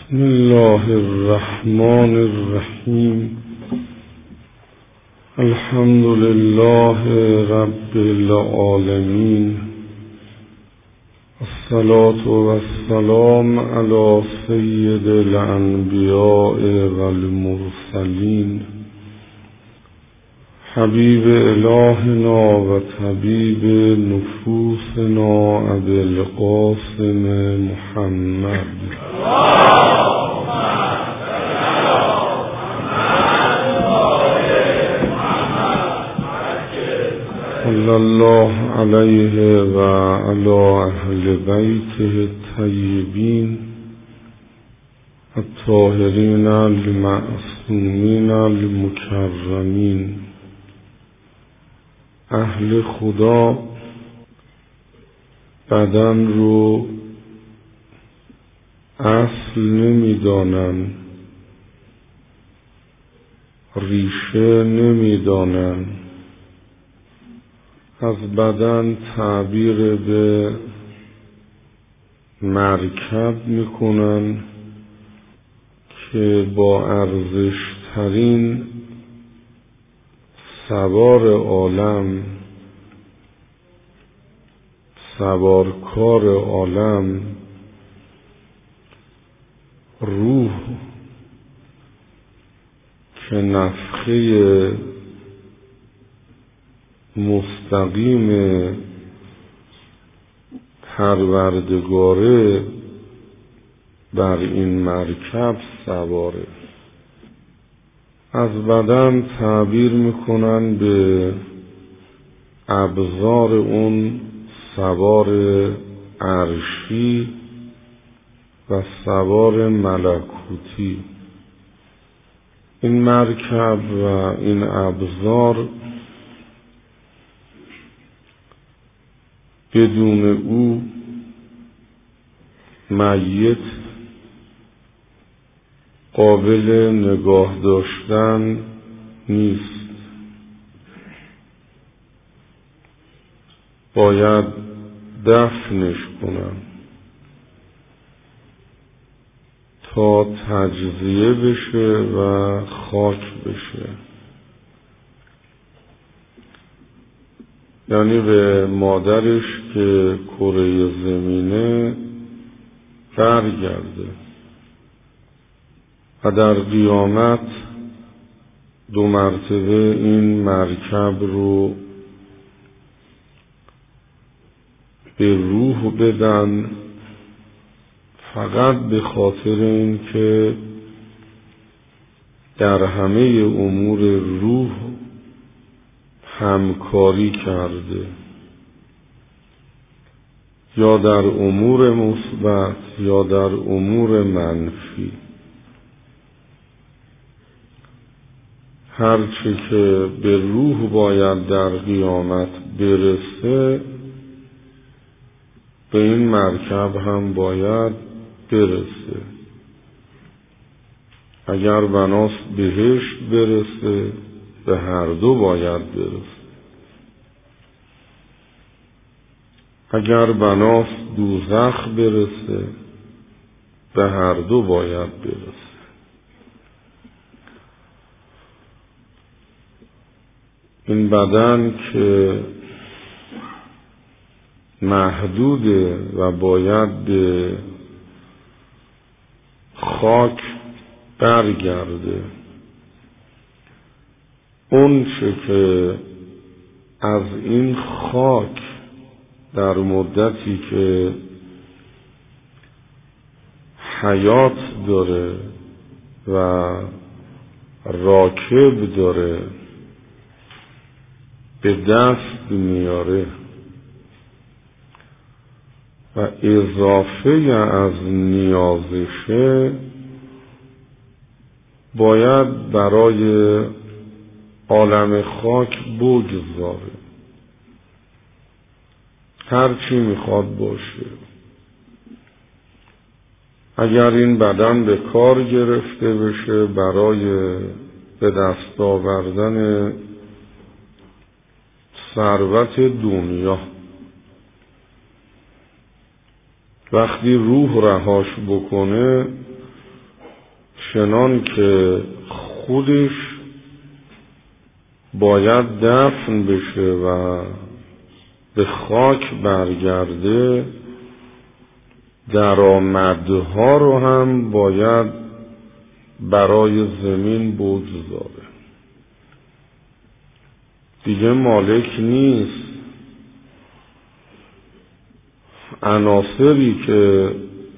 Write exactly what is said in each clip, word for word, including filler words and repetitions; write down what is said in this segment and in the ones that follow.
بسم الله الرحمن الرحیم. الحمد لله رب العالمین. الصلاة والسلام علی سید الانبیاء والمرسلین، حبیب الهنا و طبیب نفوسنا ابی القاسم محمد صلی الله علیه و علی اهل بیته الطیبین الطاهرین المعصومین المکرمین. اهل خدا بدن رو اصل نمیدانن، ریشه نمیدانن، از بدن تعبیر به مرکب میکنن که با ارزش ترین سوار عالم، سوارکار عالم، روح که نفخه مستقیم پروردگاره بر این مرکب سواره. از بدن تعبیر میکنن به ابزار اون سوار عرشی و سوار ملکوتی. این مرکب و این ابزار بدون او میت قابل نگاه داشتن نیست. باید دفنش کنن تا تجزیه بشه و خاک بشه، یعنی به مادرش که کره زمینه برگرده و در قیامت دو مرتبه این مرکب رو به روح بدن، فقط به خاطر این که در همه امور روح همکاری کرده، یا در امور مثبت یا در امور منفی. هرچی که به روح باید در قیامت برسه به این مرکب هم باید برسه. اگر بناست بهشت برسه به هر دو باید برسه، اگر بناست دوزخ برسه به هر دو باید برسه. این بدن که محدوده و باید به خاک برگرده، اون چه که از این خاک در مدتی که حیات داره و راکب داره به دست میاره و اضافه از نیازشه باید برای عالم خاک بگذاره. هر چی میخواد باشه. اگر این بدن به کار گرفته بشه برای به دست آوردن ثروت دنیا، وقتی روح رهاش بکنه چنان که خودش باید دفن بشه و به خاک برگرده، درآمدها رو هم باید برای زمین بگذاره. دیگه مالک نیست. عناصری که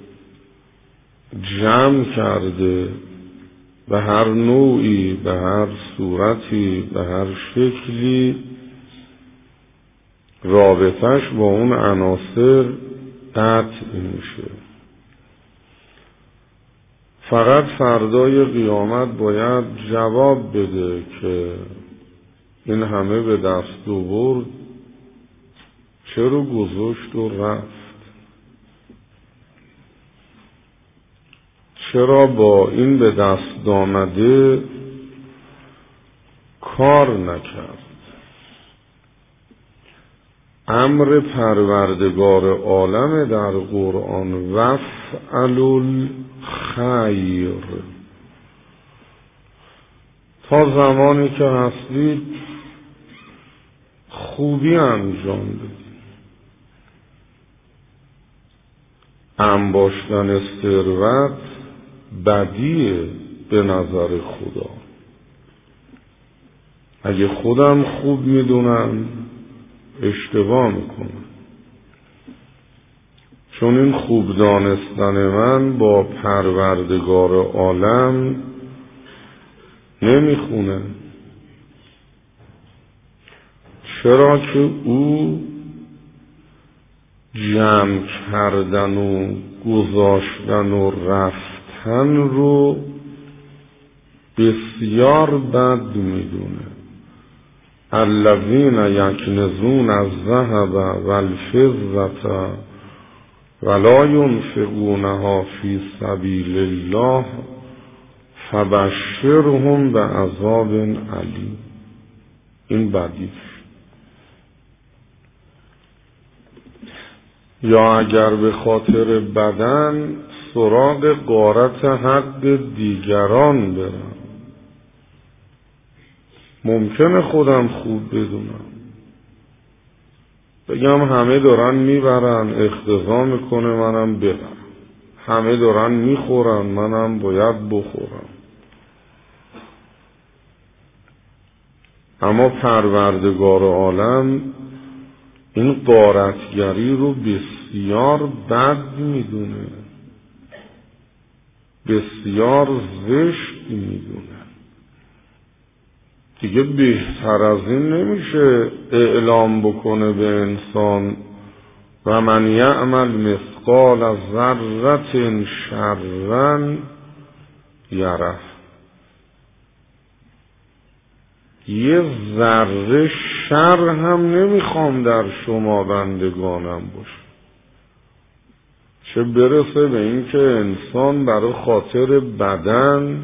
جمع کرده به هر نوعی، به هر صورتی، به هر شکلی، رابطش با اون عناصر قطع میشه. فقط فردای قیامت باید جواب بده که این همه به دست آورد چرا گذاشت و رفت، چرا با این به دست آمده کار نکرد. امر پروردگار عالم در قرآن وفعلوا الخیر، تا زمانی که هستید خوبی انجام بدید. انباشتن ثروت بدیه به نظر خدا. اگه خودم خوب میدونم اشتباه میکنم، چون این خوب دانستن من با پروردگار عالم نمیخونه. چرا که او جمع کردن و گذاشتن و رفتن رو بسیار بد میدونه. الذین یکنزون الذهب والفضة ولا ينفقونها فی سبیل الله فبشرهم بعذاب علیم. این بدیش. یا اگر به خاطر بدن سراغ غارت حق دیگران برم، ممکنه خودم خوب بدونم، بگم همه دارن میبرن اقتضا میکنه منم برم، همه دارن میخورن منم باید بخورم. اما پروردگار عالم این غارتگری رو بسیار بد میدونه، بسیار زشت میدونه. دیگه بهتر از این نمیشه اعلام بکنه به انسان و من یعمل مثقال ذره شرا یره. یه ذره شر هم نمیخوام در شما بندگانم باشه، چه برسه به این که انسان برای خاطر بدن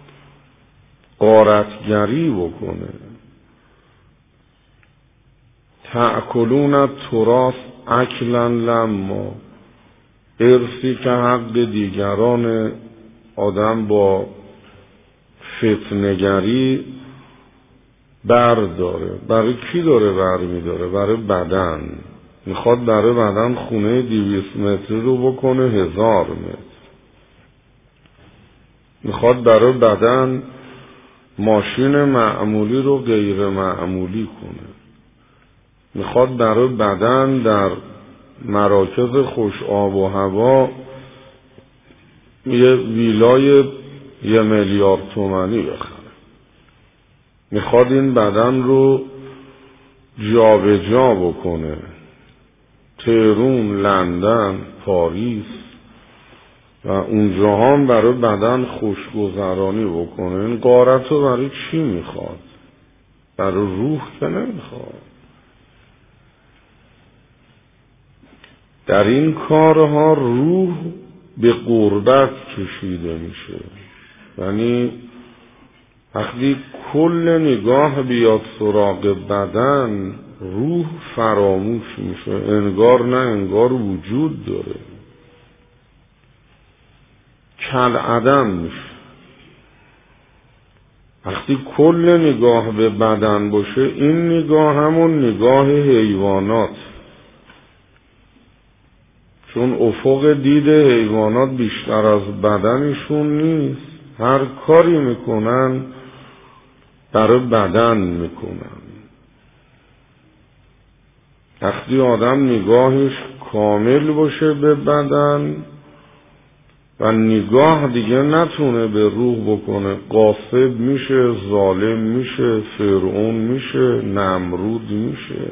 غارتگری بکنه. تأکلون التراث اکلا لما، ارثی که حق دیگران آدم با فتنگری برداره. برای کی داره بر میداره؟ برای بدن. میخواد برای بدن خونه دویست متری رو بکنه هزار متر. میخواد برای بدن ماشین معمولی رو غیر معمولی کنه. میخواد برای بدن در مراکز خوش آب و هوا یه ویلای یه میلیارد تومانی بخره. میخواد این بدن رو جا به جا بکنه، تهران، لندن، پاریس و اونجا هم برای بدن خوشگذرانی بکنه. این غارت رو برای چی میخواد؟ برای روح که نمیخواد. در این کارها روح به غربت کشیده میشه. یعنی وقتی کل نگاه بیاد سراغ بدن، روح فراموش میشه، انگار نه انگار وجود داره، کل عدم میشه. وقتی کل نگاه به بدن باشه، این نگاه همون نگاه حیوانات، چون افق دید حیوانات بیشتر از بدنشون نیست، هر کاری میکنن برای بدن میکنن. وقتی آدم نگاهش کامل باشه به بدن و نگاه دیگه نتونه به روح بکنه، غاصب میشه، ظالم میشه، فرعون میشه، نمرود میشه،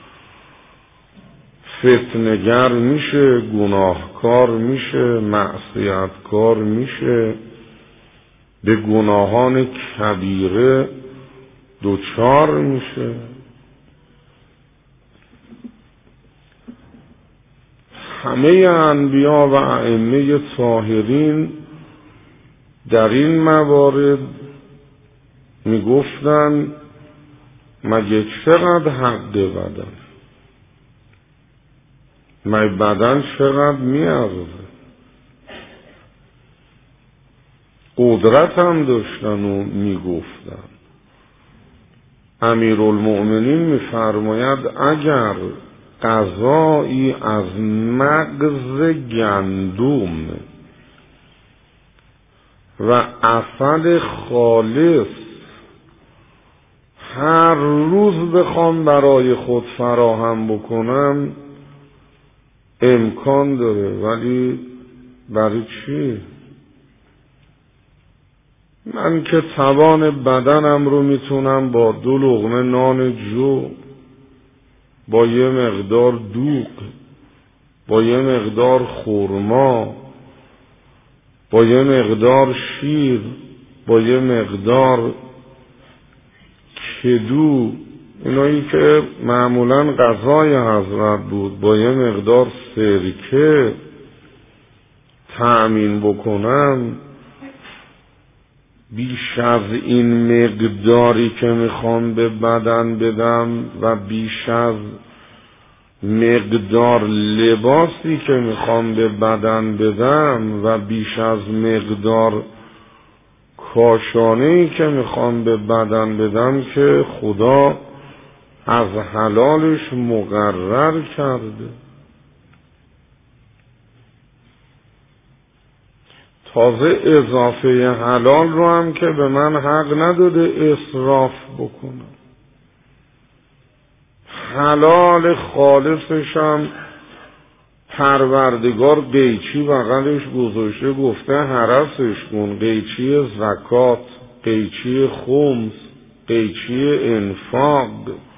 فتنه‌گر میشه، گناهکار میشه، معصیتکار میشه، به گناهان کبیره دوچار میشه. همه انبیا و ائمه طاهرین در این موارد میگفتن مگه چقدر حق بدن، مگه بدن چقدر میارزه، قدرت هم داشتن و میگفتن. امیرالمؤمنین میفرماید اگر غذایی از مغز گندم و عسل خالص هر روز بخوام برای خود فراهم بکنم امکان داره، ولی برای چی؟ من که توان بدنم رو میتونم با دو لقمه نان جو، با یه مقدار دوغ، با یه مقدار خرما، با یه مقدار شیر، با یه مقدار کدو، اینایی که معمولاً غذای حضرت بود، با یه مقدار سرکه تأمین بکنم، بیش از این مقداری که میخوام به بدن بدم و بیش از مقدار لباسی که میخوام به بدن بدم و بیش از مقدار کاشانه‌ای که میخوام به بدن بدم که خدا از حلالش مقرر کرده. تازه اضافه حلال رو هم که به من حق نداده اصراف بکنم. حلال خالصش هم پروردگار قیچی بغلش گذاشته، گفته حرسش کن، قیچی زکات، قیچی خمس، قیچی انفاق.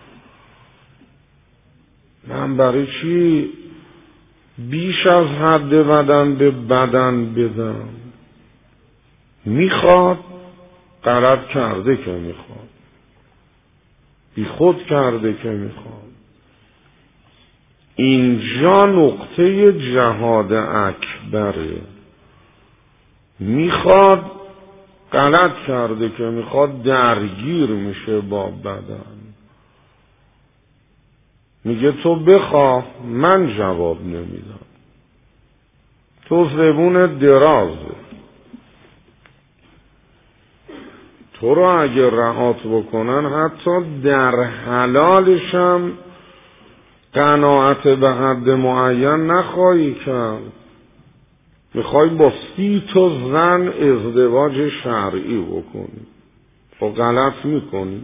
من برای چی بیش از حد بدن به بدن بدم؟ میخواد، غلط کرده که میخواد، بی خود کرده که میخواد. اینجا نقطه جهاد اکبره. میخواد، غلط کرده که میخواد، درگیر میشه با بدن. میگه تو بخواه، من جواب نمیدم، تو زبون درازه، تو رو اگه رهات بکنن حتی در حلالشم قناعت به حد معین نخواهی کرد. میخوای با سی تا زن ازدواج شرعی بکنی، خب غلط میکنی.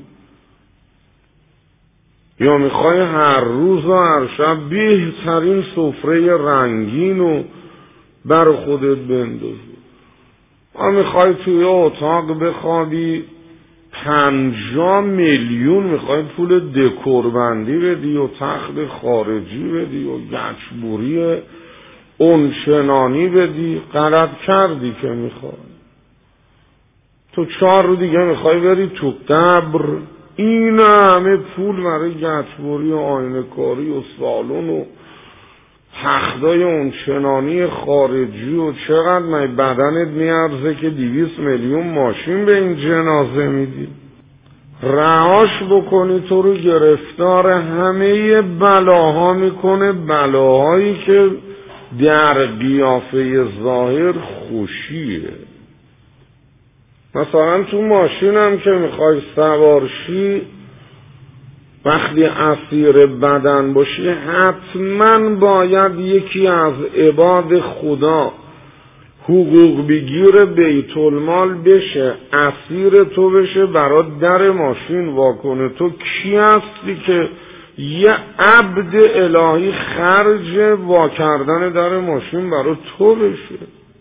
یا میخوای هر روز و هر شب بهترین سفره رنگین رو بر خودت بندازی. و میخوای توی اتاق بخوابی پنجاه میلیون میخوای پول دکوربندی بدی و تخت خارجی بدی و گچبوری اونچنانی بدی. غلط کردی که میخوای. تو چهار رو دیگه میخوای بری تو قبر، این همه پول برای گچبوری و آینه کاری و سالن و تختای اونچنانی خارجی و چقدر می بدنت میارزه که دویست میلیون ماشین به این جنازه میدی؟ رهاش بکنی تو رو گرفتار همه بلاها میکنه، بلاهایی که در قیافه ظاهر خوشیه. مثلا تو ماشینم که میخوای سوارشی، وقتی اسیر بدن باشی حتما باید یکی از عباد خدا حقوق بگیر بیت المال بشه، اسیر تو بشه، برات در ماشین واکنه. تو کی هستی که یه عبد الهی خرج وا کردن در ماشین برات تو بشه؟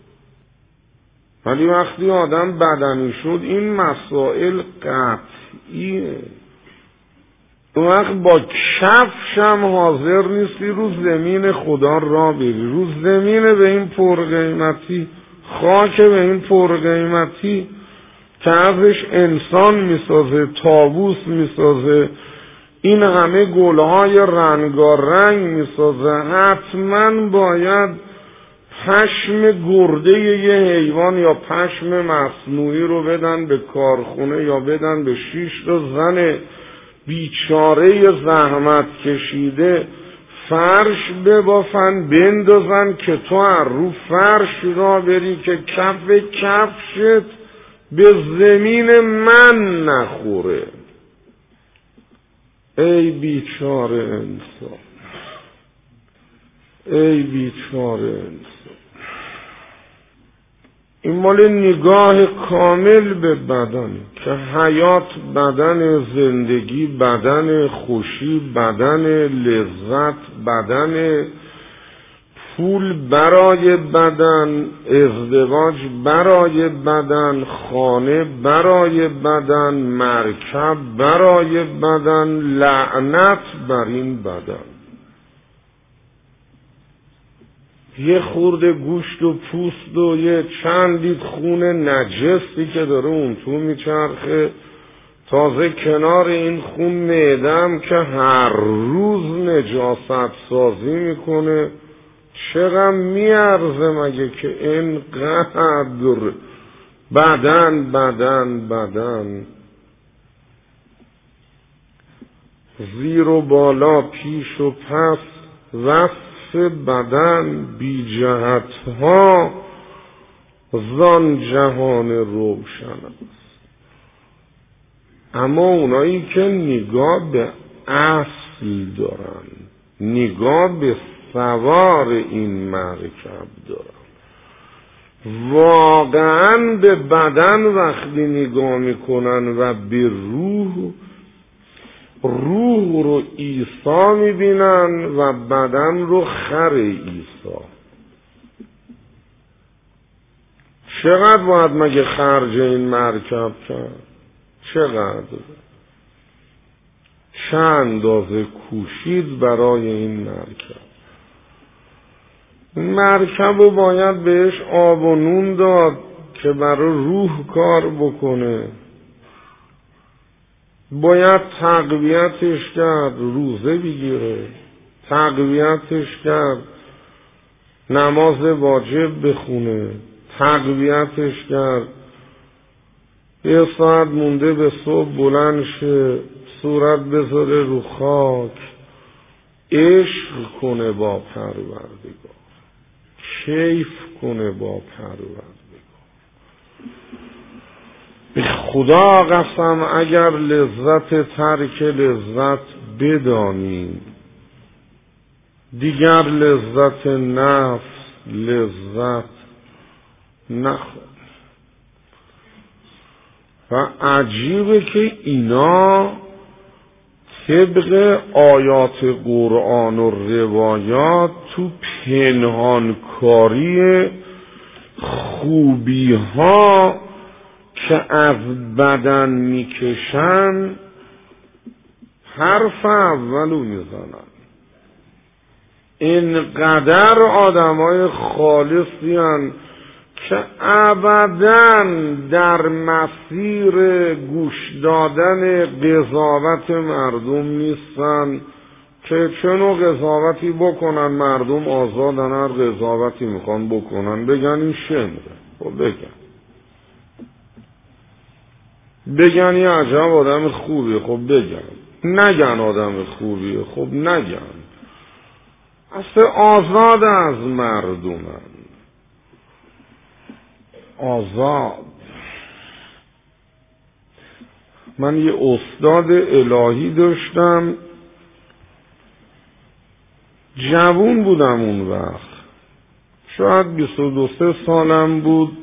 ولی وقتی آدم بدنی شد این مسائل قطعیه. اون وقت با کفش هم حاضر نیستی رو زمین خدا را بری، رو زمین به این پرقیمتی، خاک به این پرقیمتی که ازش انسان میسازه، طاووس میسازه، این همه گلهای رنگارنگ میسازه، حتما باید پشم گرده یه حیوان یا پشم مصنوعی رو بدن به کارخونه یا بدن به شش تا زن بیچاره زحمت کشیده فرش ببافن بندازن که تو هر رو فرش را بری که کف کفشت به زمین من نخوره. ای بیچاره انسان، ای بیچاره انسان. این مال نگاه کامل به بدن که حیات بدن، زندگی بدن، خوشی بدن، لذت بدن، پول برای بدن، ازدواج برای بدن، خانه برای بدن، مرکب برای بدن، لعنت بر این بدن. یه خورده گوشت و پوست و یه چندید خون نجسی که داره اون تو میچرخه، تازه کنار این خون معدم که هر روز نجاست سازی میکنه. چقدر میارزه مگه که اینقدر بدن بدن بدن، زیر و بالا، پیش و پس، وصف بدن بی جهت ها زان جهان روشن است. اما اونایی که نگاه به اصل دارن، نگاه به سوار این مرکب دارن، واقعا به بدن وقتی نگاه میکنن و به روح، روح رو عیسی میبینن و بدن رو خر عیسی. چقدر باید مگه خرج این مرکب کرد؟ چقدر؟ چه اندازه کوشید برای این مرکب؟ این مرکب رو باید بهش آب و نون داد که برای روح کار بکنه، باید تقویتش کرد، روزه بگیره، تقویتش کرد، نماز واجب بخونه، تقویتش کرد، یه ساعت مونده به صبح بلند شه، صورت بذاره رو خاک، عشق کنه با پروردگار، کیف کنه با پروردگار. به خدا قسم اگر لذت ترک لذت بدانیم، دیگر لذت نفس لذت نخواهیم. و عجیبه که اینا طبق آیات قرآن و روایات تو پنهانکاری خوبی ها که از بدن میکشن حرف اولو میزنن. اینقدر آدمای خالصی هن که ابداً در مسیر گوش دادن قضاوت مردم نیستن که چه نوع قضاوتی بکنن. مردم آزادن، هر قضاوتی میخوان بکنن، بگن این شمره، خب بگن بگن یه عجب آدم خوبیه، خب بگن، نگن آدم خوبیه، خب نگن. اصلا آزاد از مردمن، آزاد. من یه استاد الهی داشتم، جوون بودم اون وقت، شاید بیست و دو سه سالم بود.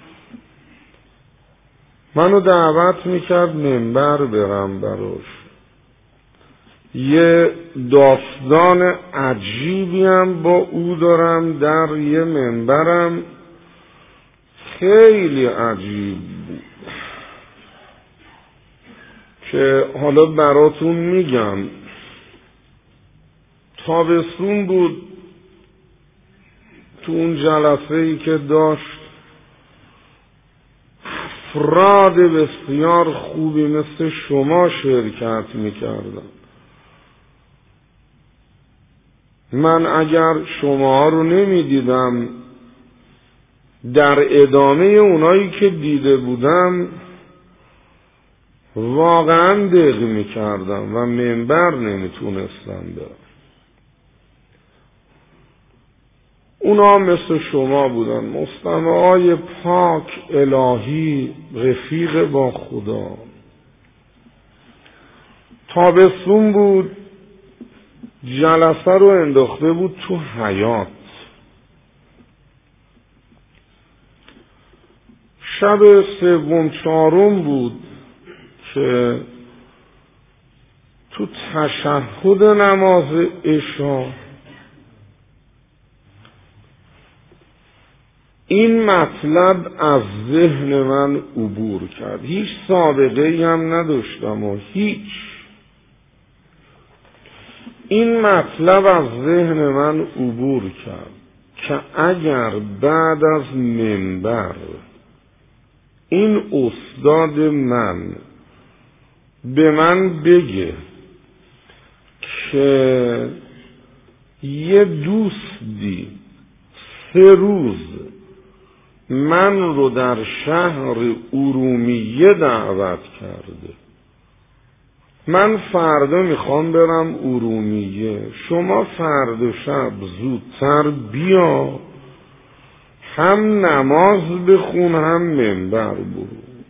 منو دعوت میکرد منبر برم براش. یه داستان عجیبی هم با او دارم در یه منبرم، خیلی عجیب بود که حالا براتون میگم. تابستون بود، تو اون جلسه ای که داشت افراد بسیار خوبی مثل شما شرکت میکردن. من اگر شما رو نمیدیدم، در ادامه اونایی که دیده بودم واقعا دق میکردم و منبر نمیتونستم برم. اونا مثل شما بودن، مستمعای پاک الهی، رفیق با خدا. تابستون بود، جلسه رو انداخته بود تو حیاط. شب سوم چهارم بود که تو تشهد نماز عشا این مطلب از ذهن من عبور کرد. هیچ سابقه‌ای هم نداشتم و هیچ. این مطلب از ذهن من عبور کرد که اگر بعد از منبر این استاد من به من بگه که یه دوستی سه روز من رو در شهر ارومیه دعوت کرده، من فردا میخوام برم ارومیه، شما فردا شب زودتر بیا، هم نماز بخون هم منبر برو.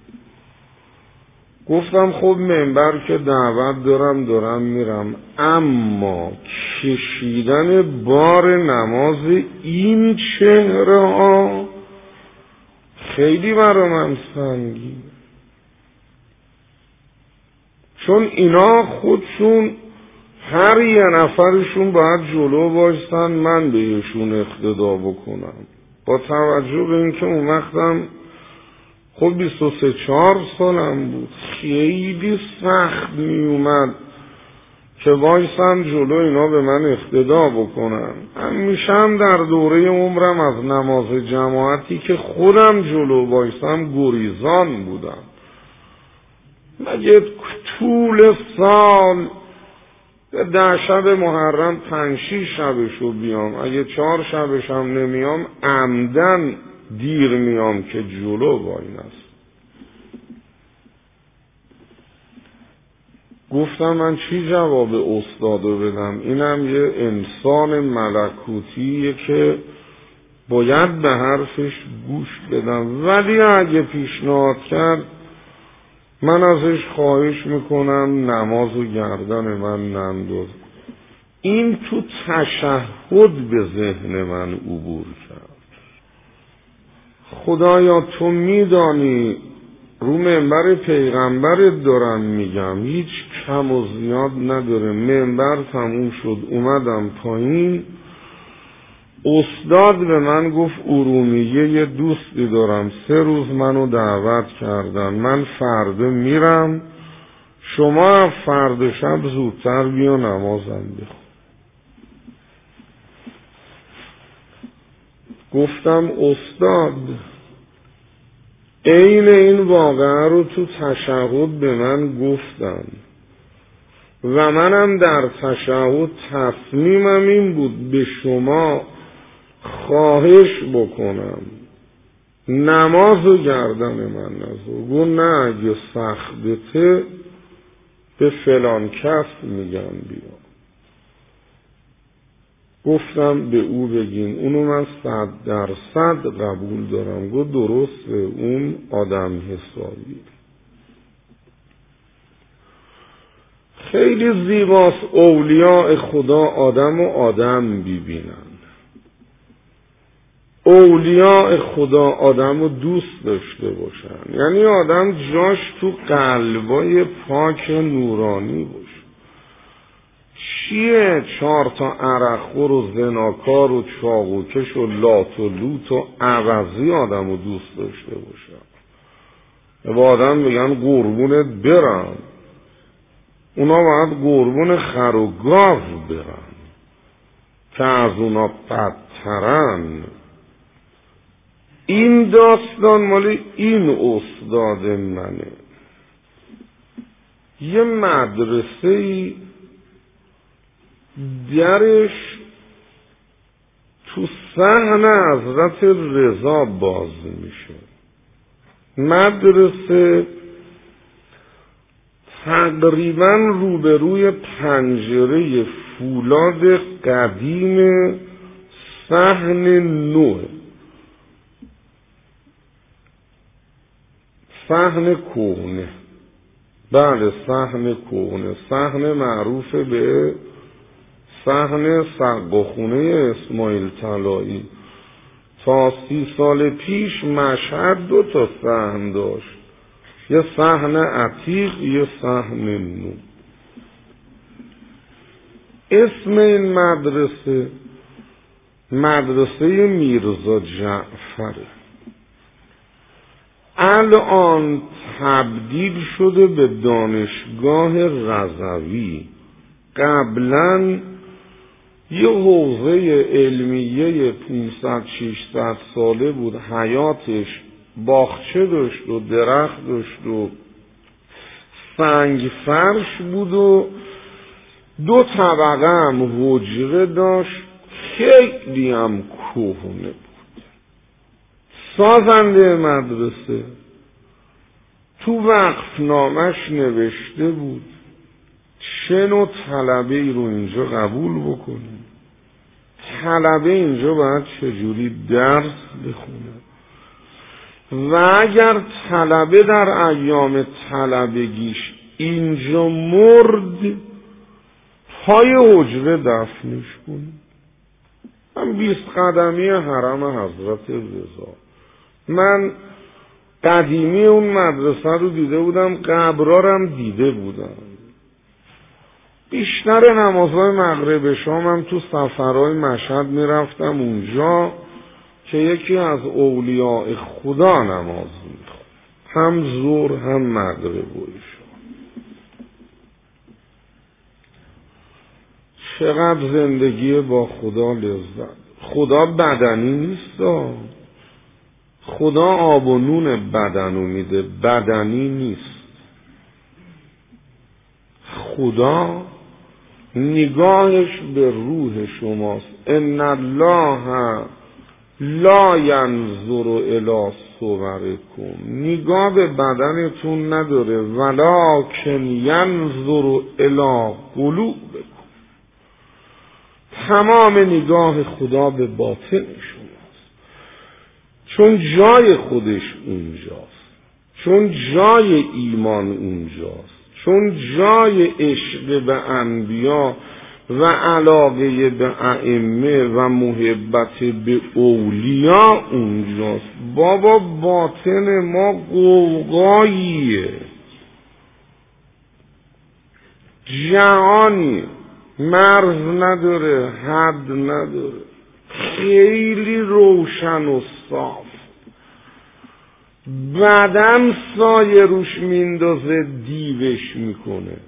گفتم خب منبر که دعوت دارم دارم میرم، اما کشیدن بار نماز این چهره ها خیلی برای من سنگین، چون اینا خودشون هر یه نفرشون باید جلو بایستن من بهشون اقتدا بکنم. با توجه به اینکه اون وقتم خب بیست و سه چهار سالم بود، خیلی سخت می اومد که وایسن جلو اینا به من اقتدا بکنن. همیشه هم در دوره عمرم از نماز جماعتی که خودم جلو وایسم گریزان بودم. مگه طول سال ده شب محرم پنج شیش شبشو بیام، اگه چهار شبش هم نمیام عمدن دیر میام که جلو واین است. گفتم من چی جواب استادو بدم؟ اینم یه انسان ملکوتیه که باید به حرفش گوش بدم، ولی اگه پیشنهاد کرد من ازش خواهش میکنم نماز و گردن من ننداز. این تو تشهد به ذهن من عبور کرد. خدایا تو میدانی رو منبر پیغمبرت دارم میگم، هیچ کم و زیاد نداره. منبر تموم شد، اومدم پایین، استاد به من گفت ارومیه یه دوستی دارم، سه روز منو دعوت کردن، من فردا میرم، شما فردا شب زودتر بیا نمازم بخون. گفتم استاد عین این واقعه رو تو تشهد به من گفتن و منم در تشهد تصمیمم این بود به شما خواهش بکنم نماز و گردن من نذار. گو نه اگه سخته به فلان کس میگم بیا. گفتم به او بگین، اونو من صد درصد قبول دارم. گو درسته، اون آدم حسابی. خیلی زیباست اولیاء خدا آدم و آدم ببینن. اولیاء خدا آدم رو دوست داشته باشن، یعنی آدم جاش تو قلبای پاک نورانی باشه. چیه چهار تا عرقخور و زناکار و چاقوکش و لات و لوت و عوضی آدم رو دوست داشته باشن؟ به آدم بگن قربونت برم، اونا باید قربون خر و گاو برن که از اونا بدترن. این داستان مال این استاد منه. یه مدرسه درش تو صحن حضرت رضا باز میشه. مدرسه تقریبا روبروی پنجره فولاد قدیم صحن نو، صحن کهنه. بله صحن کهنه، صحن معروف به صحن سقاخونه اسماعیل طلایی. تا سی سال پیش مشهد دو تا صحن داشت، یه صحن عتیق یه صحن نو. اسم این مدرسه مدرسه میرزا جعفره. الان تبدیل شده به دانشگاه رضوی. قبلا یه حوزه علمیه پانصد ششصد ساله بود، حیاتش باغچه داشت و درخت داشت و سنگ فرش بود و دو طبقه هم حجره داشت، خیلی هم کهنه بود. سازنده مدرسه تو وقفنامش نوشته بود چه نوع طلبه ای رو اینجا قبول بکنیم، طلبه اینجا باید چجوری درس بخونه و اگر طلبه در ایام طلبگیش اینجا مرد پای حجره دفنش کنیم. من بیست قدمی حرم حضرت رضا، من قدیمی اون مدرسه رو دیده بودم، قبرارم دیده بودم. بیشتر نمازهای مغرب شام هم تو سفرهای مشهد میرفتم اونجا که یکی از اولیاء خدا نماز میخوند، هم ظهر هم مغرب و عشا. چقدر زندگی با خدا لذت. خدا بدنی نیست، خدا آب و نون بدنو میده، بدنی نیست. خدا نگاهش به روح شماست. ان الله لا ینظر الی صورکم، نگاه به بدنتون نداره، ولکن ینظر الی قلوبکم، تمام نگاه خدا به باطن شماست، چون جای خودش اونجاست، چون جای ایمان اونجاست، چون جای عشق به انبیا و علاقه به ائمه و محبت به اولیاء اونجاست. بابا باطن ما غوغاییه، جهانی مرز نداره، حد نداره، خیلی روشن و صاف. بدن سایه روش میندازه دیوش میکنه،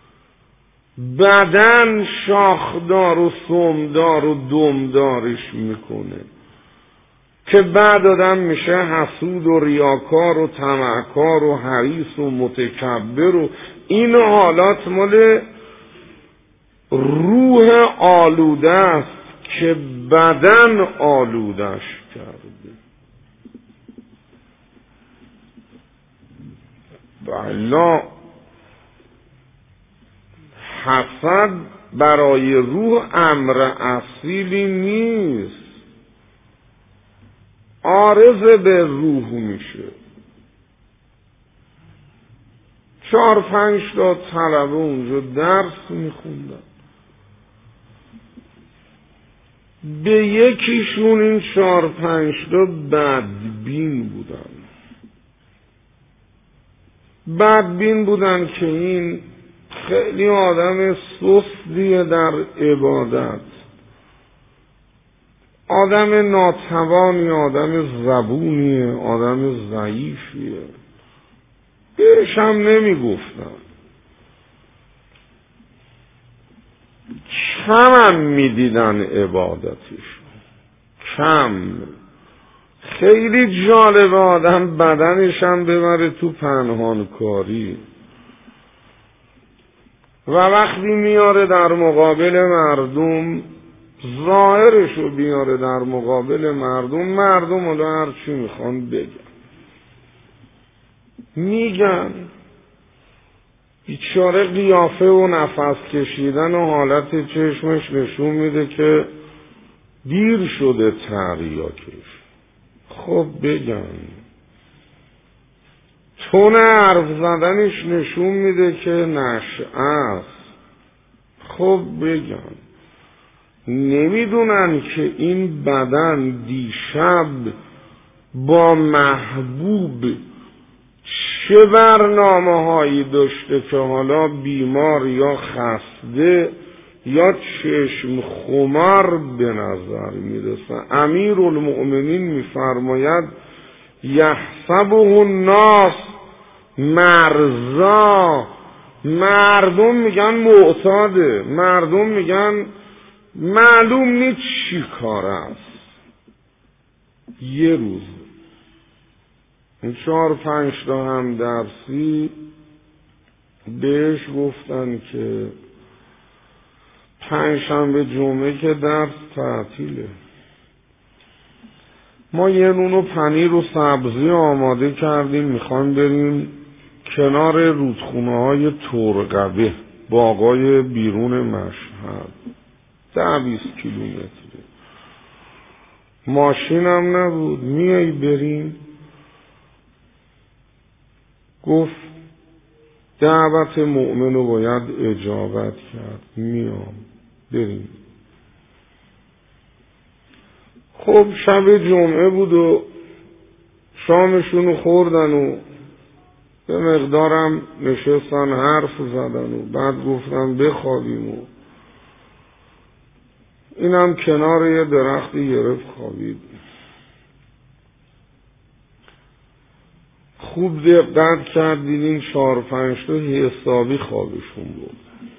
بدن شاخدار و سمدار و دمدارش میکنه که بعد آدم میشه حسود و ریاکار و طمعکار و حریص و متکبر و این حالات مال روح آلوده است که بدن آلودش کرده. بلا حسد برای روح امر اصیلی نیست، عارض به روح میشه. چهار پنج تا طلبه اونجا درس میخوندن. به یکیشون این چهار پنج تا بدبین بودن. بدبین بودن که این خیلی آدم سستیه در عبادت، آدم ناتوانی، آدم زبونیه، آدم ضعیفیه. بهش هم نمی گفتن. کم هم می دیدن عبادتش، کم. خیلی جالب آدم بدنش هم ببره تو پنهان کاری و وقتی میاره در مقابل مردم، ظاهرشو بیاره در مقابل مردم، مردم حالا هر چی میخوان بگن میگن. بیچاره قیافه و نفس کشیدن و حالت چشمش نشون میده که دیر شده تریاکش. خب بگن. تون حرف زدنش نشون میده که نشأه است. خب بگن. نمیدونن که این بدن دیشب با محبوب چه برنامه هایی داشته که حالا بیمار یا خسته یا چشم خمار به نظر میرسه. امیر المؤمنین میفرماید یحسبه الناس مرضا. مردم میگن معتاده، مردم میگن معلوم نیست چی کار است. یه روز این چهار پنج تا هم درسی بهش گفتن که پنجشنبه جمعه که درس تعطیله، ما یه نون و پنیر و سبزی آماده کردیم، میخوایم بریم کنار رودخونه های ترقبه، باغای بیرون مشهد، ده بیست کیلومتری. ماشینم نبود. میای بریم؟ گفت دعوت مؤمن رو باید اجابت کرد. میام. بریم. خب شب جمعه بود و شامشون خوردن و به مقدارم نشستن حرف زدن و بعد گفتن بخوابیم و اینم کنار یه درختی گرفت خوابید. خوب دقت کردین این چهار پنج تا حسابی خوابشون بود،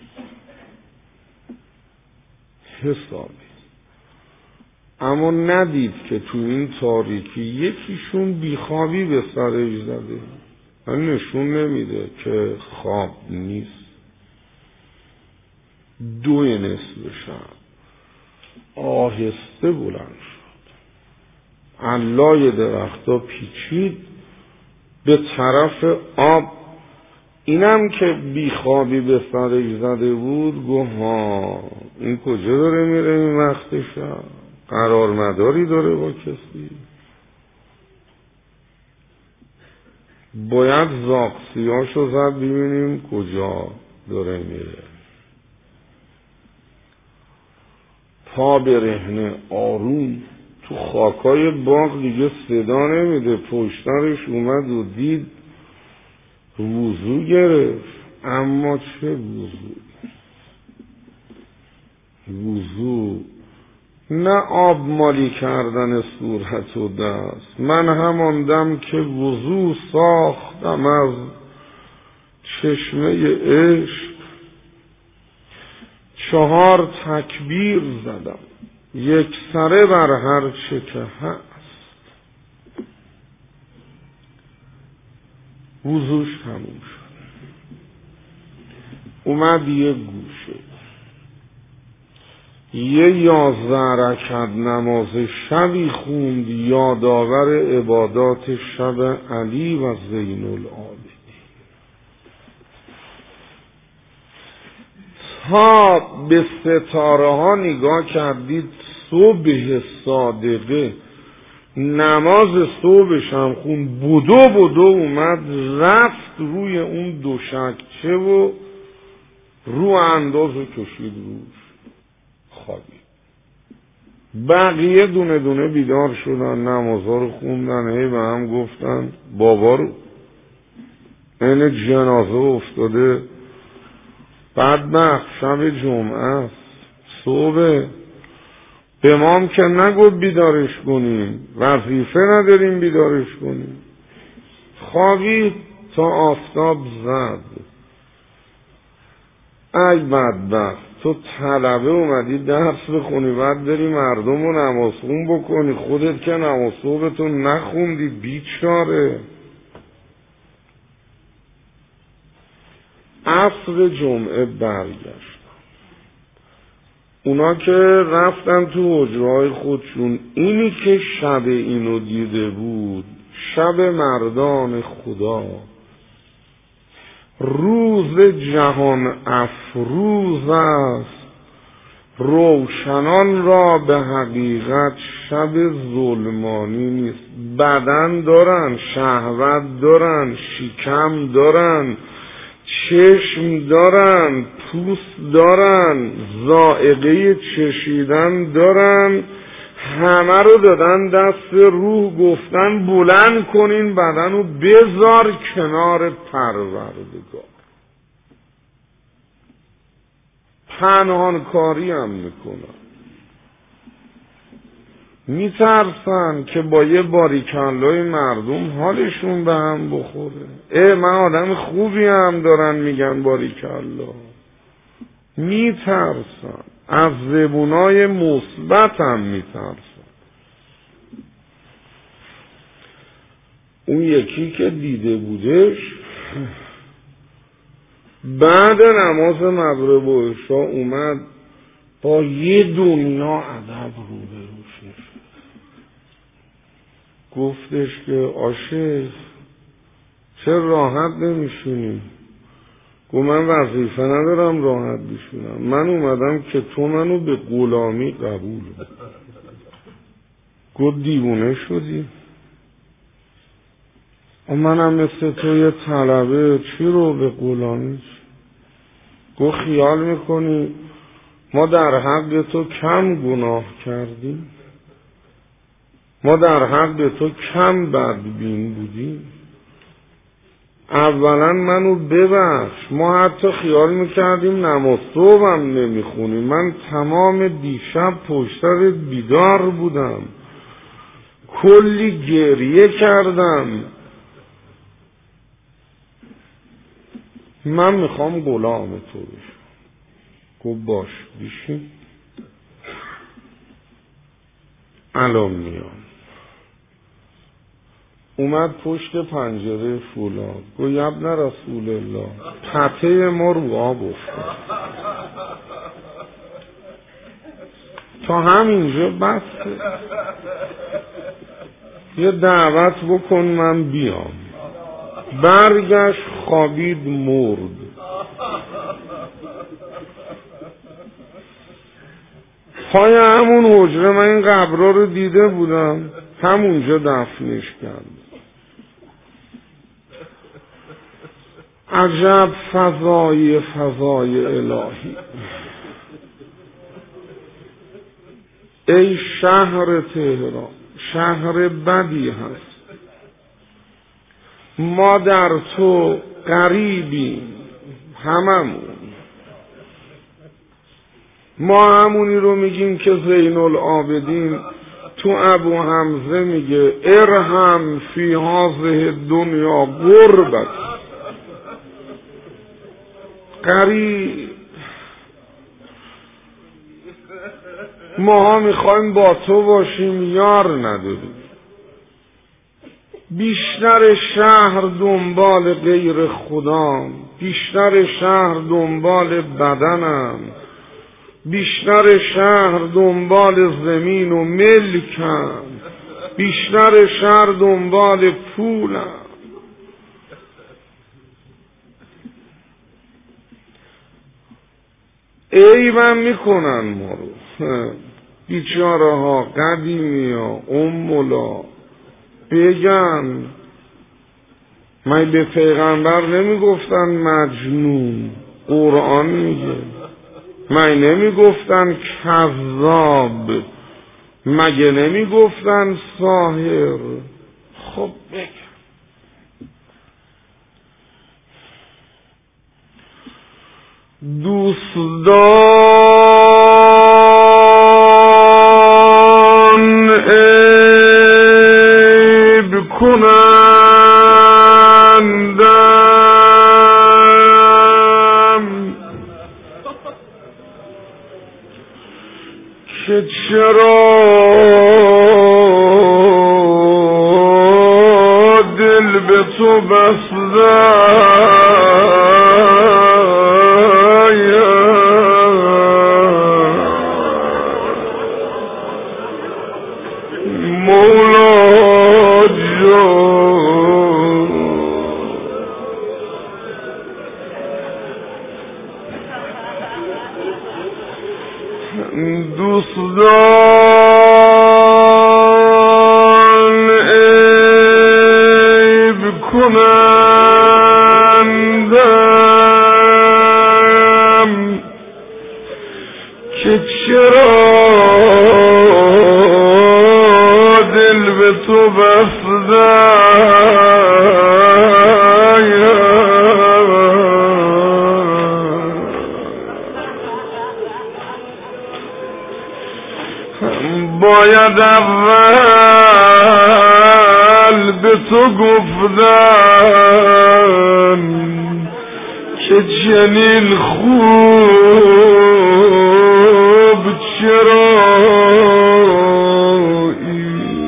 حسابی. اما ندید که تو این تاریکی یکیشون بیخوابی به سرش زده. من نشون نمیده که خواب نیست. دوی نصف شب آهسته بلند شد، علای درختا پیچید به طرف آب. اینم که بیخوابی به سرش زده بود گفت ها این کجا داره میره این وقت شب؟ قرار مداری داره با کسی؟ باید زاقسیاشو زد ببینیم کجا داره میره. پا برهنه آروم تو خاکای باغ دیگه صدا نمیده. پشترش اومد و دید وضو گرفت. اما چه وضو؟ وضو نه آب مالی کردن صورت و دست. من هماندم که وضو ساختم از چشمه عشق، چهار تکبیر زدم یک سره بر هر چه که هست. وضوش تموم شد. اومد یه گوشه یه یازده رکعت نماز شبی خوند یادآور عبادات شب علی و زین العابدین. تا به ستاره ها نگاه کردید صبح صادقه نماز صبحش هم خون، بدو بدو اومد رفت روی اون دوشکچه و رو اندازو کشید روش، خوابید. بقیه دونه دونه بیدار شدن، نمازها رو خوندن، هی به هم گفتن بابا رو این جنازه افتاده، بدبخت شب جمعه است، صبح به ما هم که نگفت بیدارش کنیم، وظیفه نداریم بیدارش کنیم. خوابید تا آفتاب زد. ای بدبخت، تو طلبه اومدی درس بخونی، بعد بری مردم رو نماز خون بکنی، خودت که نماز صبحتون نخوندی، بیچاره. عصر جمعه برگشت، اونا که رفتن تو حجرهای خودشون، اینی که شب اینو دیده بود، شب مردان خدا، روز جهان افروز است، روشنان را به حقیقت شب ظلمانی نیست. بدن دارن، شهوت دارن، شکم دارن، چشم دارن، پوست دارن، ذائقه چشیدن دارن، همه رو دادن دست روح، گفتن بلند کنین بدن رو بذار کنار پروردگار. پنهان کاری هم میکنن، میترسن که با یه باریکلای مردم حالشون به هم بخوره. اه من آدم خوبی هم دارن میگن باریکلا، میترسن، از زبونای مثبت هم میترسن. اون یکی که دیده بودش بعد نماز مغرب و عشا اومد با یه دنیا ادب روبروش نشد، گفتش که عاشق چه راحت نمیشونی؟ گفت من وظیفه ندارم راحت بشونم، من اومدم که تو منو به غلامی قبول. گفت دیوونه شدی؟ منم مثل تو یه طلبه، چی رو به غلامی؟ گفت خیال میکنی ما در حق تو کم گناه کردیم؟ ما در حق تو کم بدبین بودیم؟ اولا منو ببخش، ما حتی خیال میکردیم نماز صبح هم نمیخونیم، من تمام دیشب پشتر بیدار بودم، کلی گریه کردم، من میخوام غلام تو بشم. گفت باش بشین، الان میام. اومد پشت پنجره فولاد، گفت ابن رسول الله پته ما رو آب افتاد، تا همینجا بسته، یه دعوت بکن من بیام. برگشت خوابید مرد. پای همون حجره من این قبرها رو دیده بودم، همونجا دفنش کرد. عجب فضای فضای الهی. ای شهر تهران، شهر بدی هست، ما در تو غریبیم هممون. ما همونی رو میگیم که زین العابدین تو ابو حمزه میگه ارحم فی هذه دنیا غربت. غریب ما میخوایم با تو باشیم، یار نداریم. بیشتر شهر دنبال غیر خدا، بیشتر شهر دنبال بدنم، بیشتر شهر دنبال زمین و ملکم، بیشتر شهر دنبال پولم. عیبم میکنن ما رو. بیچاره ها قدیمی ها اون مولا بگن من به پیغمبر نمی گفتن مجنون، قرآن میگه. من نمی گفتن کذاب، مگه نمی گفتن ساحر. خب بگن دوستان عیب کنندم که چرا دل به تو دوستان عیب کنندم که چرا دل به تو باید اول به تو گفتن که جنین خوب چرایی.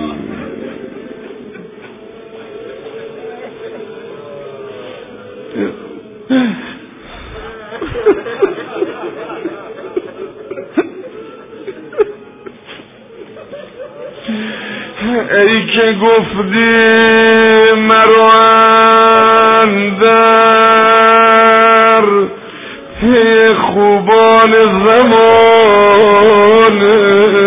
ای که گفتی مرو اندر پی خوبان زمانه،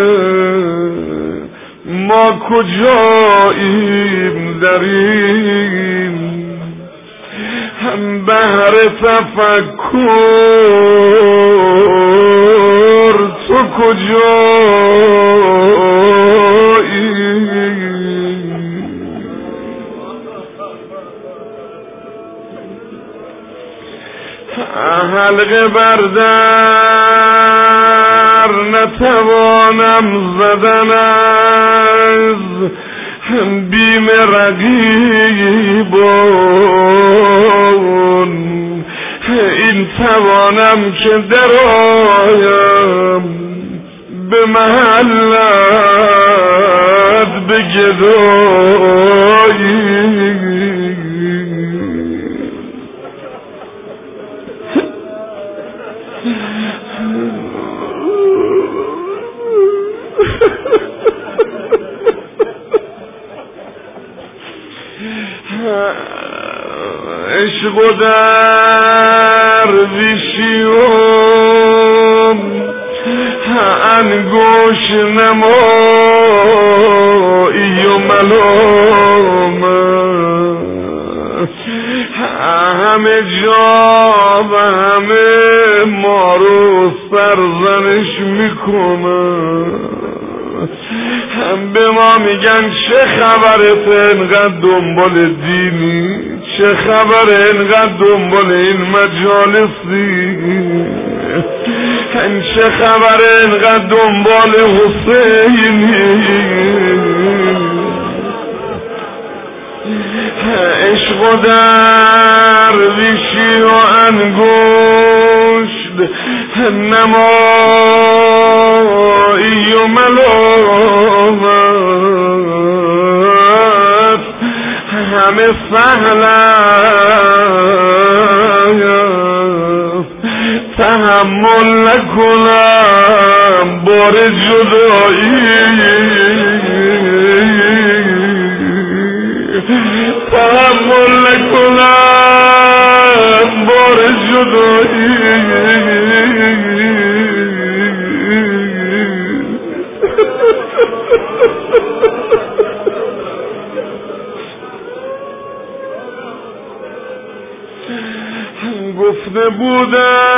ما کجاییم در این هم بهر تفکر تو کجایی. حلقه بردر نتوانم زدن از بیم رقیبان، این توانم که درایم به محلت به گدایی. عشق و درویشیم انگوش نمایی و ملامت همه جا و همه ما رو سرزنش میکنن. به ما میگن چه خبرت انقدر دنبال دینی، چه خبره انقدر دنبال این مجالسی، چه خبره انقدر دنبال حسینی. عشق و درویشی و انگشت نمایی و ملامت همه سهل است، تحمل نکنم بار جدایی، تحمل نکنم بار جدایی. گفته بودم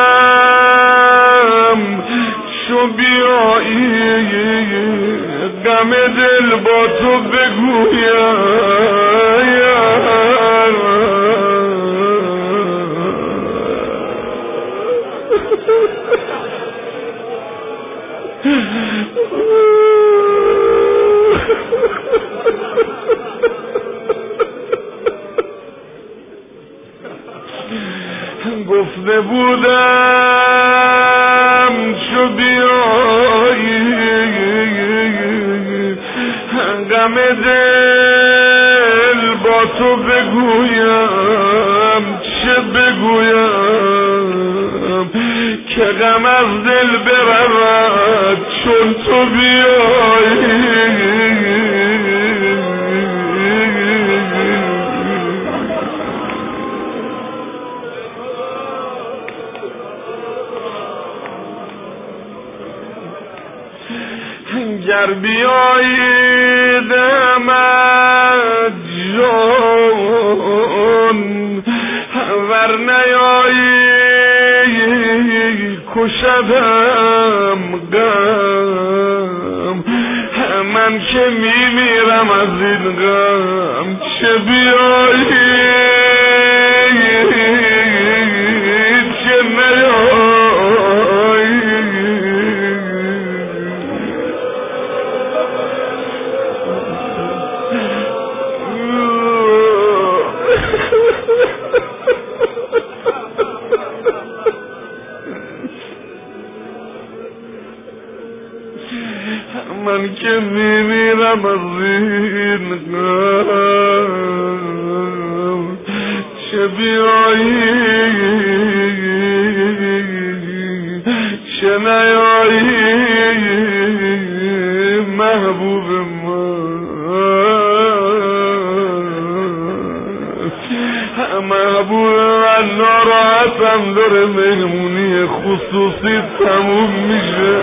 چو بیایی غم دل با تو بگویم گفته بودم چو بیایی غم دل با تو بگویم چه بگویم که غم از دل برود چون تو بیایی گر بیایی دمت جان ور نیایی کشدم غم من که میمیرم از این غم چه بیایی چه نیایی من که میمیرم از این غم چه بیایی چه نیایی محبوب من محبوب من ناراحتم داره مهمونی خصوصی تموم میشه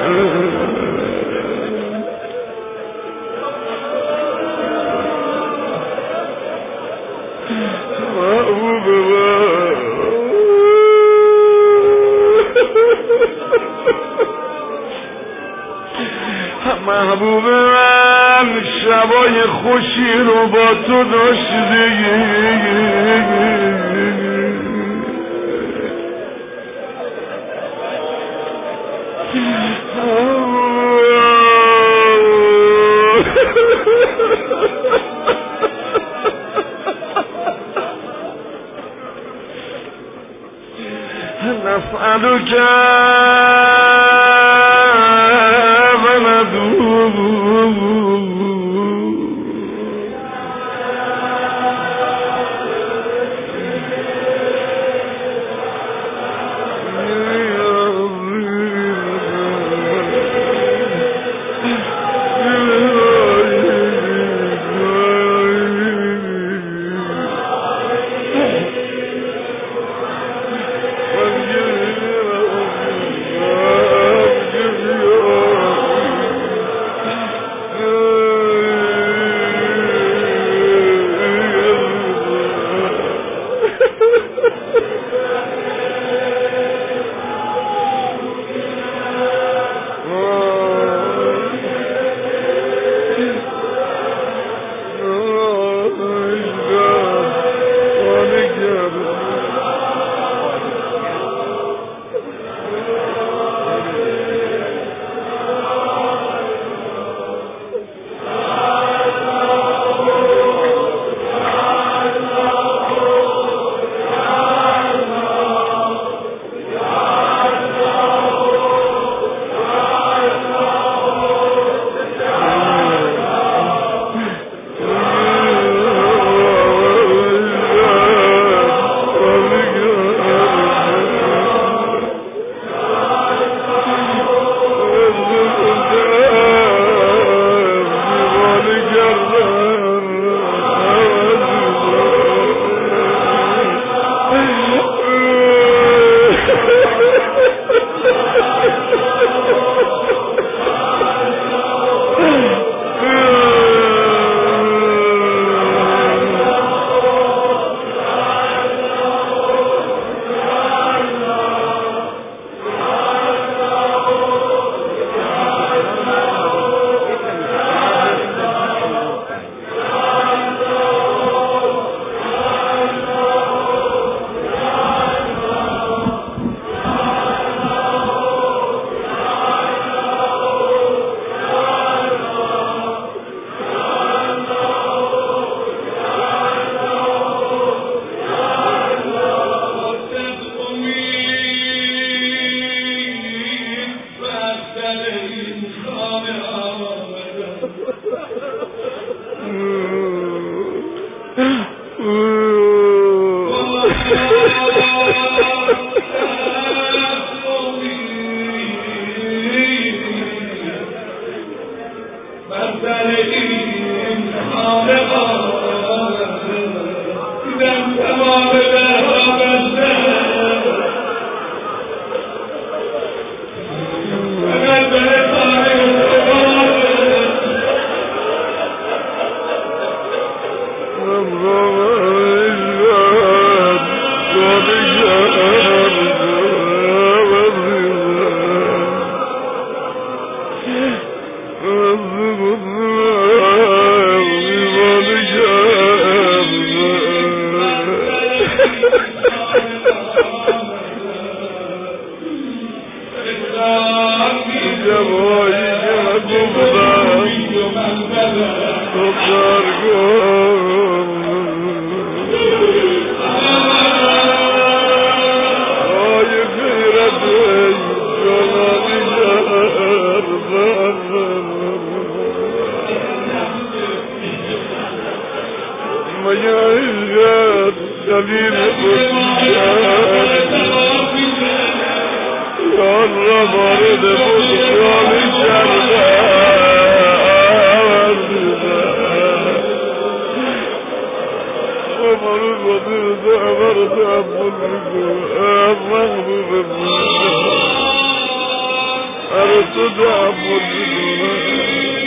محبوب من محبوب من شبای خوشی رو با تو داشتی نسألك وندعوك Oh جوایی که من بودم دختر گم آی غیرت جانانی شهر مگه عشقت دلیل بودیشت آن را وارد بزرگان کرده و مرو بودی دعوار تعمل میکنه مغبوب میکنه اره تو تعمل میکنه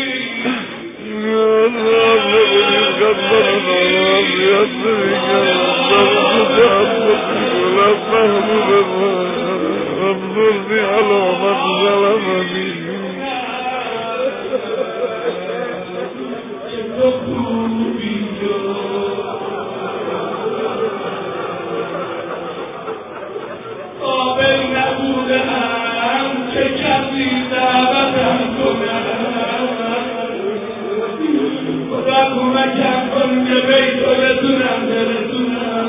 یا الله نبودی قدر نام یاد میکنه اره تو تعمل میکنه مغبوب میکنه انظرني على من ظلمني قابل نبودم که کسی دعوتم کنم خدا کمکم کن که بیت رسونم برسونم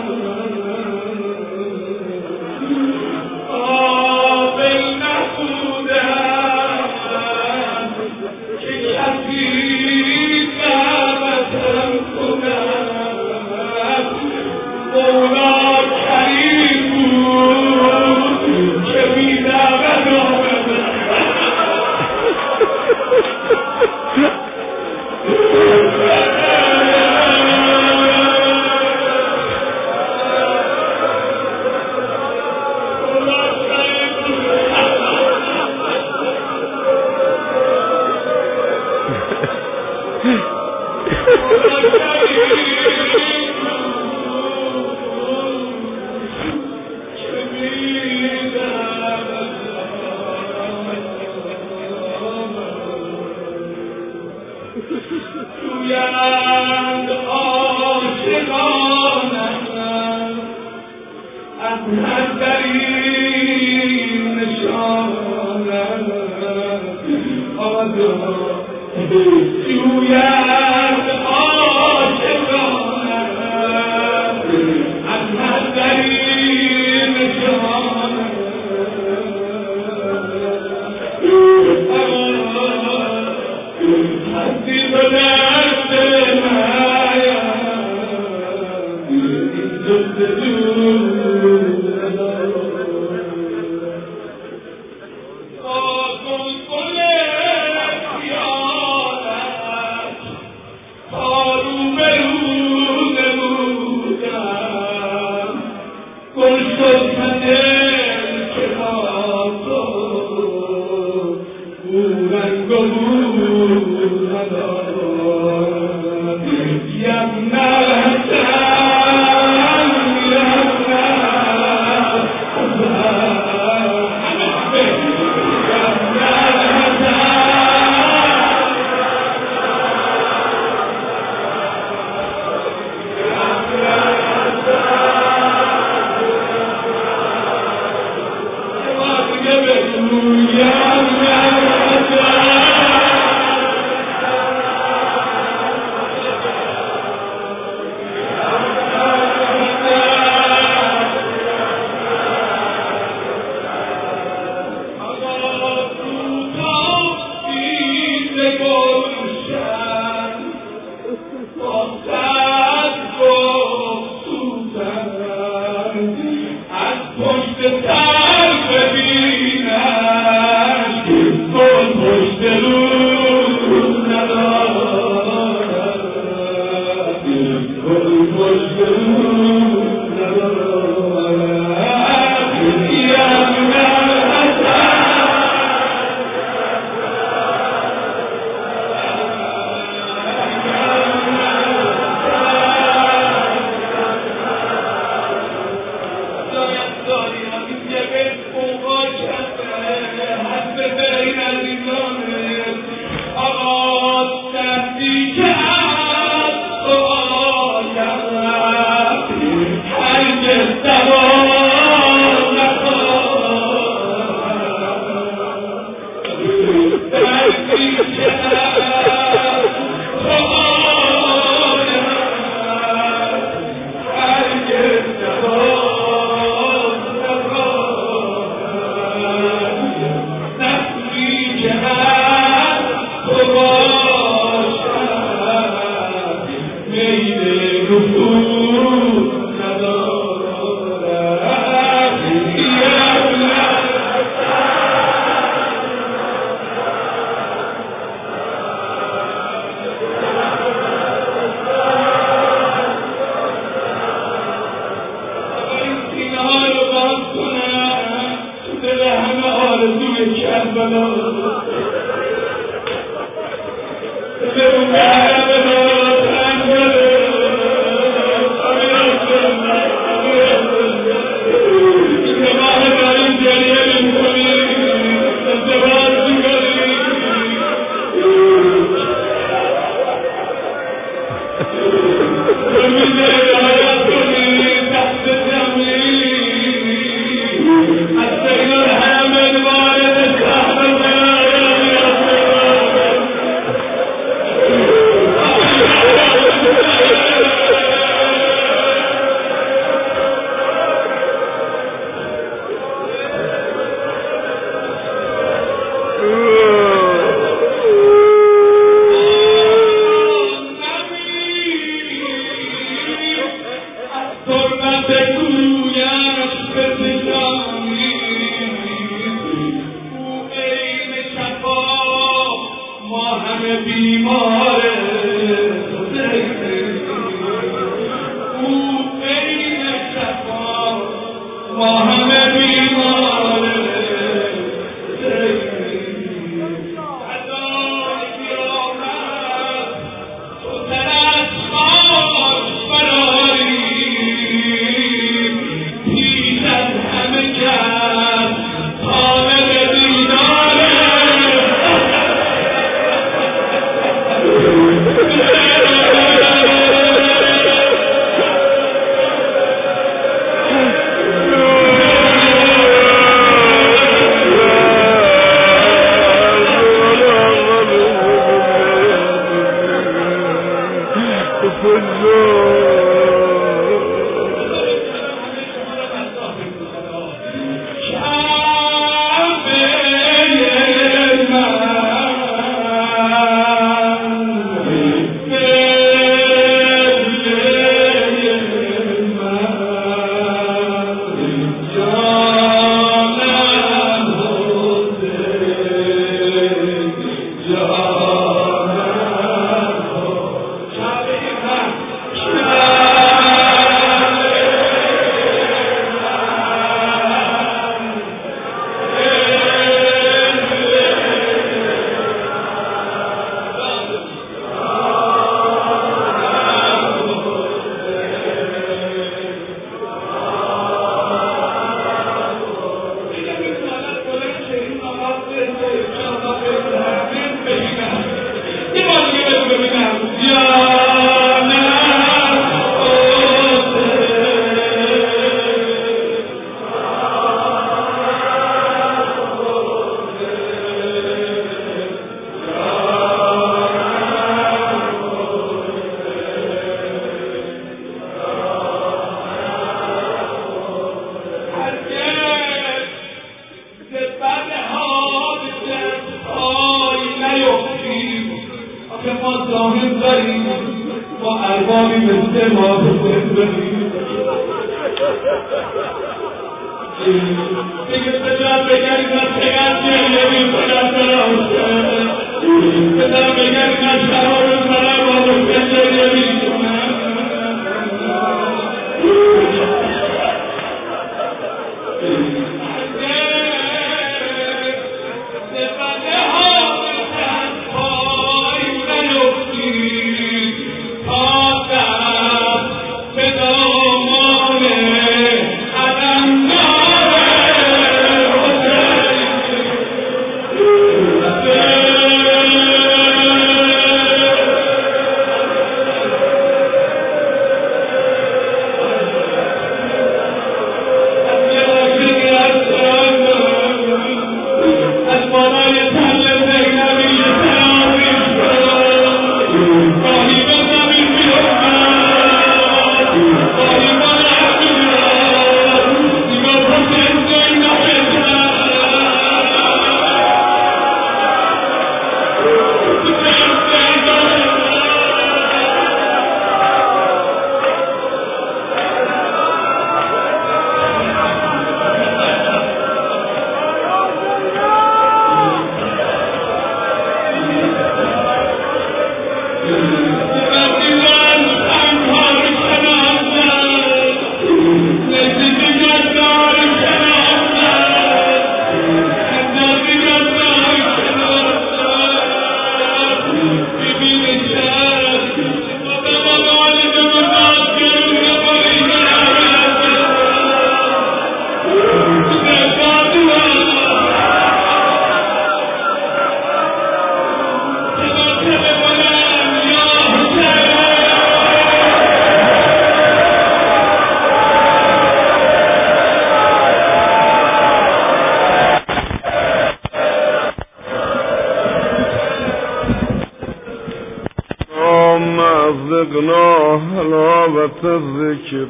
ذکر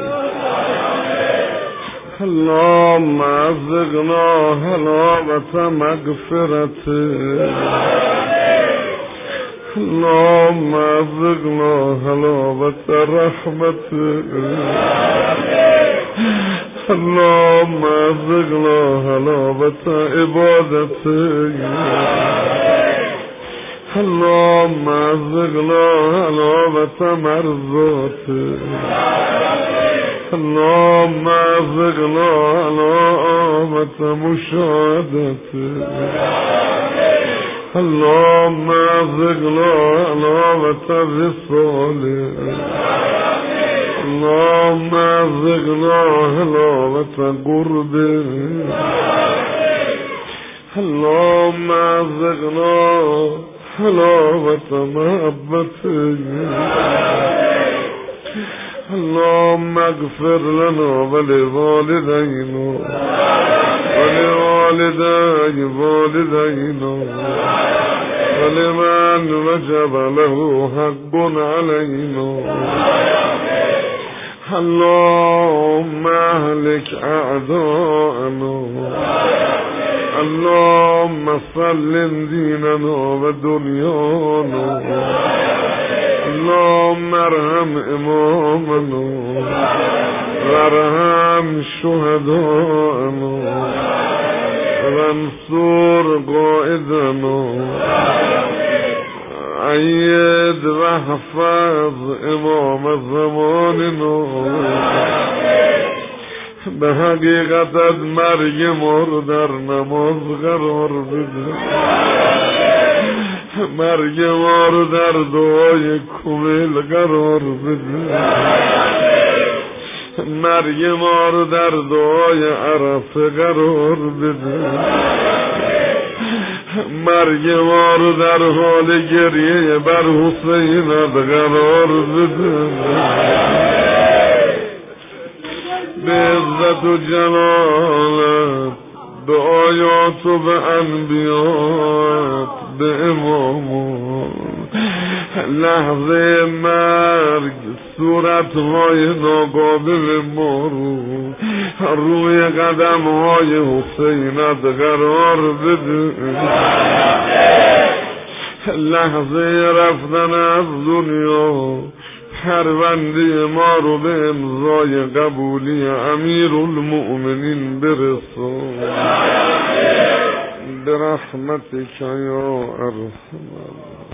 اللهم ارزقنا حلاوت مغفرت اللهم ارزقنا حلاوت رحمت اللهم ارزقنا حلاوت عبادت اللهم ارزقنا حلاوت مرضات اللهم ارزقنا حلاوت مشاهدت اللهم ارزقنا حلاوت الوصال اللهم ارزقنا حلاوت قرب اللهم ارزقنا حلاوت محبت اللهم اغفر لنا ولوالدينا ولوالدي والدينا ولمن وجب له حق علينا اللهم اهلك اعداءنا اللهم سلم ديننا ودنيانا اللهم ارحم امامنا وارحم شهداءنا وانصر قائدنا ايد واحفظ امام زماننا به حقیقت مرگ مر در نماز قرار بده مرگ ما رو در دعای کمیل قرار بده مرگ ما رو در دعای عرفه قرار بده مرگ ما رو در حال گریه بر حسینت قرار بده به عزت و جلالت به آیات و به انبیات به امامان لحظه مرگ صورتهای ناقابل ما رو روی قدمهای حسینت قرار بده لحظه رفتن از دنیا پرونده ما رو به امضای قبولی امیرالمؤمنین برسون برحمتک یا ارحم